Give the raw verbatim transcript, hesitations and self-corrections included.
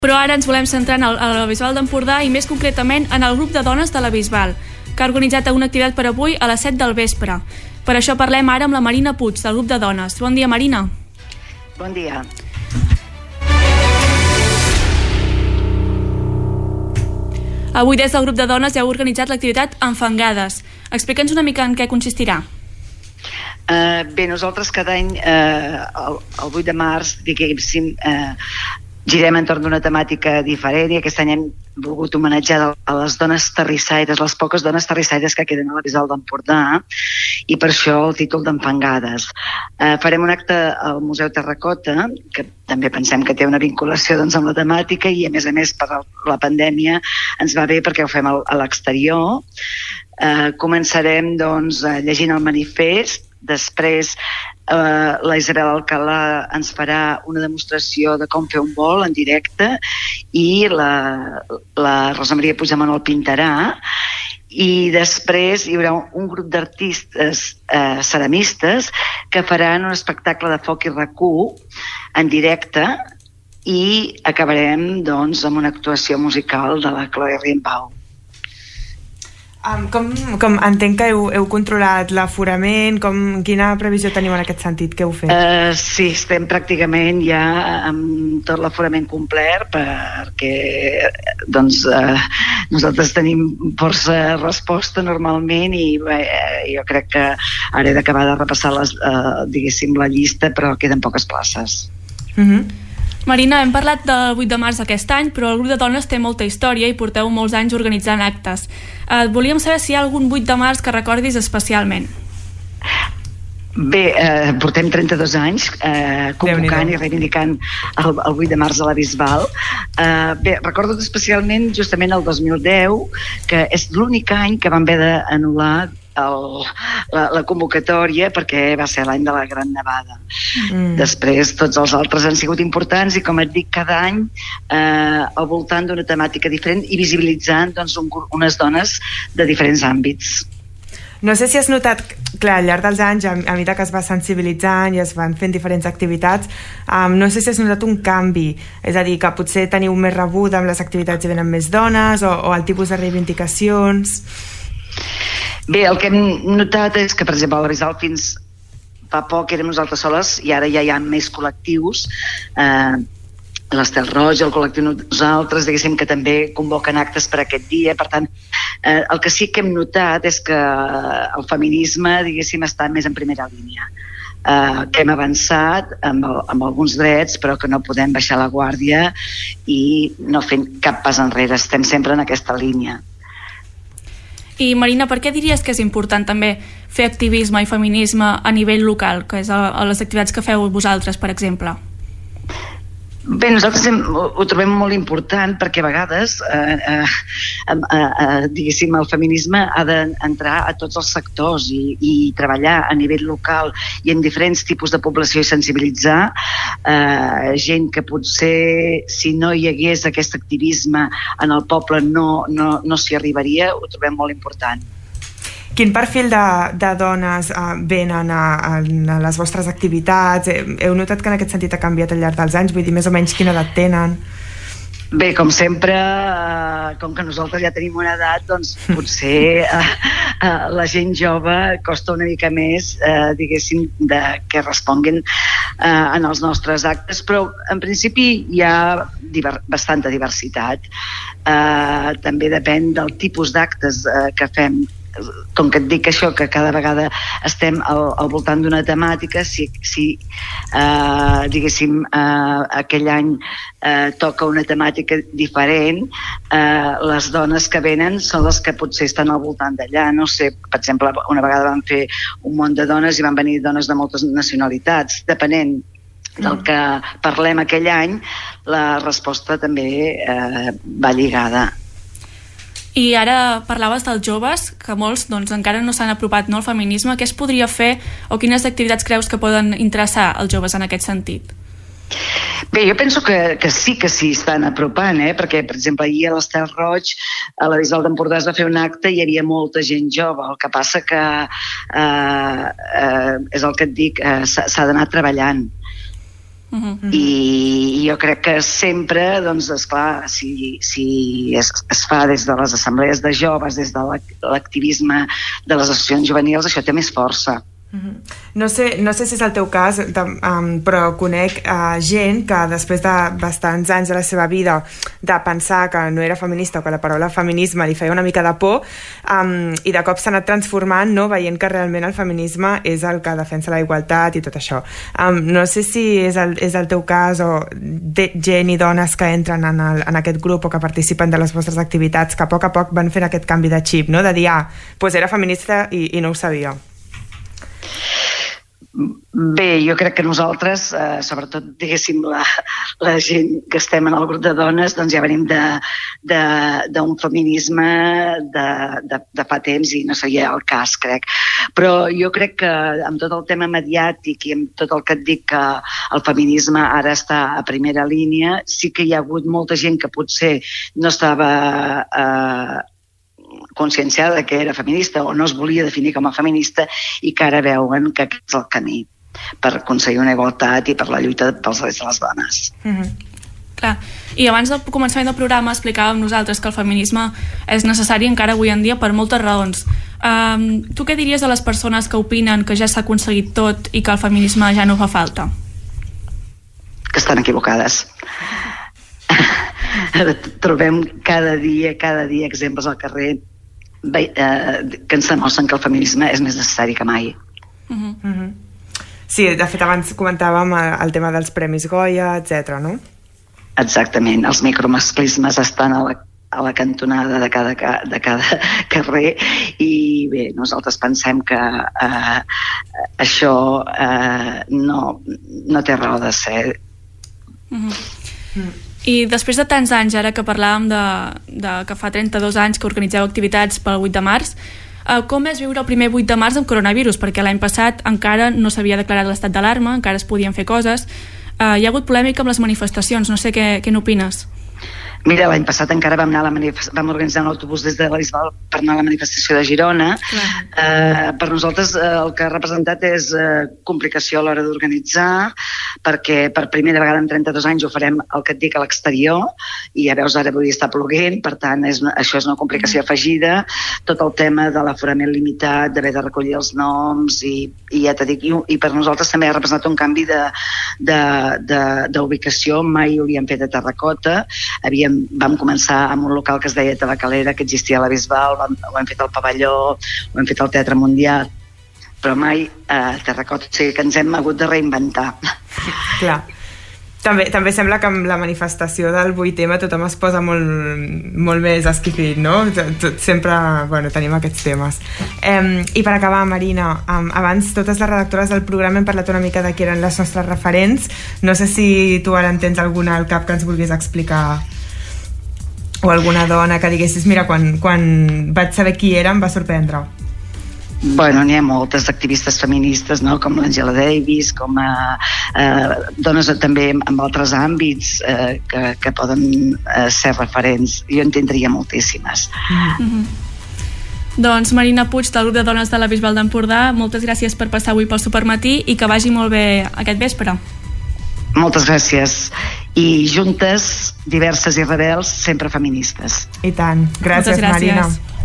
Però ara ens volem centrar en el, a la Bisbal d'Empordà i més concretament en el grup de dones de la Bisbal, que ha organitzat una activitat per avui a les set del vespre. Per això parlem ara amb la Marina Puig, del grup de dones. Bon dia, Marina. Bon dia. Avui des del grup de dones heu organitzat l'activitat Enfangades. Explica'ns una mica en què consistirà. Uh, bé, nosaltres cada any, uh, el, el vuit de març, diguéssim, uh, girem entorn d'una temàtica diferent i aquest any hem volgut homenatjar a les dones terrissaires, les poques dones terrissaires que queden a la Bisbal d'Empordà, i per això el títol d'Enfangades. Eh, farem un acte al Museu Terracota, que també pensem que té una vinculació doncs, amb la temàtica, i a més a més per la pandèmia ens va bé perquè ho fem a l'exterior. Eh, començarem doncs, llegint el manifest. Després eh, la Isabel Alcalà ens farà una demostració de com fer un bol en directe i la, la Rosa Maria Puigdemont el pintarà, i després hi haurà un grup d'artistes eh, ceramistes que faran un espectacle de foc i racó en directe i acabarem doncs, amb una actuació musical de la Chloe Rienpau. Um, com, com entenc que heu, heu controlat l'aforament, com, quina previsió teniu en aquest sentit? Què heu fet? Uh, sí, estem pràcticament ja amb tot l'aforament complet perquè doncs, uh, nosaltres tenim força resposta normalment i bé, jo crec que ara he d'acabar de repassar les, uh, diguéssim, la llista, però queden poques places. Mhm. Marina, hem parlat del vuit de març aquest any, però el grup de dones té molta història i porteu molts anys organitzant actes. Eh, volíem saber si hi ha algun vuit de març que recordis especialment. Bé, eh, portem trenta-dos anys eh, convocant i reivindicant el, el vuit de març a la Bisbal. Eh, bé, recordo especialment justament el dos mil deu, que és l'únic any que vam haver d'anul·lar El, la, la convocatòria perquè va ser l'any de la Gran Nevada. Mm. Després tots els altres han sigut importants i, com et dic, cada any eh, al voltant d'una temàtica diferent i visibilitzant doncs, un, unes dones de diferents àmbits. No sé si has notat, clar, al llarg dels anys, a, a mesura que es va sensibilitzant i es van fent diferents activitats, um, no sé si has notat un canvi, és a dir, que potser teniu més rebuda amb les activitats i venen més dones, o, o el tipus de reivindicacions. Bé, el que hem notat és que, per exemple, a la Bisbal fins fa poc érem nosaltres soles i ara ja hi ha més col·lectius. Eh, l'Estel Roig, el col·lectiu Nosaltres, diguéssim que també convoquen actes per aquest dia. Per tant, eh, el que sí que hem notat és que el feminisme, diguéssim, està més en primera línia. Eh, que hem avançat amb, el, amb alguns drets, però que no podem baixar la guàrdia i no fent cap pas enrere. Estem sempre en aquesta línia. I Marina, per què diries que és important també fer activisme i feminisme a nivell local, que és a, a les activitats que feu vosaltres, per exemple? Bé, nosaltres hem, ho, ho trobem molt important perquè a vegades eh, eh, eh, eh, diguéssim, el feminisme ha d'entrar a tots els sectors i, i treballar a nivell local i en diferents tipus de població i sensibilitzar eh, gent que potser si no hi hagués aquest activisme en el poble no, no, no s'hi arribaria. Ho trobem molt important. Quin perfil de, de dones uh, venen a, a, a les vostres activitats? Heu notat que en aquest sentit ha canviat al llarg dels anys? Vull dir, més o menys quina edat tenen? Bé, com sempre, eh, com que nosaltres ja tenim una edat, doncs potser eh, eh, la gent jove costa una mica més, eh, diguéssim, de que responguin eh, en els nostres actes, però en principi hi ha diver bastanta diversitat. Eh, també depèn del tipus d'actes eh, que fem. Com que et dic això, que cada vegada estem al, al voltant d'una temàtica, si, si eh, diguéssim eh, aquell any eh, toca una temàtica diferent, eh, les dones que venen són les que potser estan al voltant d'allà. No sé, per exemple, una vegada vam fer un munt de dones i van venir dones de moltes nacionalitats. Depenent del que parlem aquell any, la resposta també eh, va lligada. I ara parlaves dels joves, que molts doncs, encara no s'han apropat no, al feminisme. Què es podria fer o quines activitats creus que poden interessar els joves en aquest sentit? Bé, jo penso que, que sí que s'hi estan apropant, eh? Perquè, per exemple, ahir a l'Estel Roig, a la Bisbal d'Empordà es va fer un acte i hi havia molta gent jove. El que passa que, eh, eh, és el que et dic, eh, s'ha d'anar treballant. Uh-huh. I jo crec que sempre, doncs, esclar, si, si es, es fa des de les assemblees de joves, des de l'activisme de les associacions juvenils, això té més força. Uh-huh. No sé, no sé si és el teu cas, de, um, però conec uh, gent que després de bastants anys de la seva vida de pensar que no era feminista o que la paraula feminisme li feia una mica de por, um, i de cop s'ha anat transformant, no? Veient que realment el feminisme és el que defensa la igualtat i tot això. Um, no sé si és el, és el teu cas o de gent i dones que entren en, el, en aquest grup o que participen de les vostres activitats que a poc a poc van fent aquest canvi de xip, no? De dir, ah, doncs era feminista i, i no ho sabia. Bé, jo crec que nosaltres, eh, sobretot, diguéssim, la, la gent que estem en el grup de dones, doncs ja venim d'un feminisme de, de, de fa temps i no seria el cas, crec. Però jo crec que amb tot el tema mediàtic i amb tot el que et dic que el feminisme ara està a primera línia, sí que hi ha hagut molta gent que potser no estava eh, conscienciada que era feminista o no es volia definir com a feminista i que ara veuen que aquest és el camí per aconseguir una igualtat i per la lluita pels drets de les dones. Mm-hmm. Clar. I abans del començament del programa explicàvem nosaltres que el feminisme és necessari encara avui en dia per moltes raons. Um, tu què diries a les persones que opinen que ja s'ha aconseguit tot i que el feminisme ja no fa falta? Que estan equivocades. Trobem cada dia, cada dia exemples al carrer Bé, eh, que ens demostren que el feminisme és més necessari que mai. Uh-huh. Uh-huh. Sí, de fet abans comentàvem el tema dels Premis Goya, etcètera, no? Exactament, els micromasclismes estan a la, a la cantonada de cada, de cada carrer i bé, nosaltres pensem que eh, això eh, no, no té raó de ser. Uh-huh. Uh-huh. I després de tants anys, ara que parlàvem de, de que fa trenta-dos anys que organitzeu activitats pel vuit de març, eh, com és viure el primer vuit de març amb coronavirus? Perquè l'any passat encara no s'havia declarat l'estat d'alarma, encara es podien fer coses. Eh, hi ha hagut polèmica amb les manifestacions, no sé què, què n'opines? Mira, l'any passat encara vam, anar a la manif- vam organitzar un autobús des de la Bisbal per anar a la manifestació de Girona. Eh, per nosaltres eh, el que ha representat és eh, complicació a l'hora d'organitzar, perquè per primera vegada en trenta-dos anys ho farem el que et dic a l'exterior, i ja veus, ara avui està ploguent, per tant és una, això és una complicació afegida, tot el tema de l'aforament limitat, d'haver de recollir els noms, i, i ja t'he dit, i, i per nosaltres també ha representat un canvi d'ubicació, mai ho havíem fet a Terracota, havíem vam començar amb un local que es deia Tabacalera, que existia a la Bisbal, vam, ho hem fet al Pavelló, ho hem fet al Teatre Mundial, però mai a Terracota, o sigui que ens hem hagut de reinventar. Clar. També, també sembla que amb la manifestació del vuit eme tothom es posa molt, molt més esquifit, no? Tot, sempre, bueno, tenim aquests temes. Eh, I per acabar, Marina, um, abans totes les redactores del programa hem parlat una mica de qui eren les nostres referents. No sé si tu ara en tens alguna al cap que ens vulguis explicar, o alguna dona que diguessis, mira, quan, quan vaig saber qui era em va sorprendre. Bueno, n'hi ha moltes activistes feministes, no? Com l'Angela Davis, com a, eh, dones també en altres àmbits eh, que, que poden eh, ser referents. Jo en tindria moltíssimes. Mm-hmm. Doncs Marina Puig, del grup de dones de la Bisbal d'Empordà, moltes gràcies per passar avui pel Supermatí i que vagi molt bé aquest vespre. Moltes gràcies. I juntes, diverses i rebels, sempre feministes. I tant. Gràcies, moltes gràcies. Marina.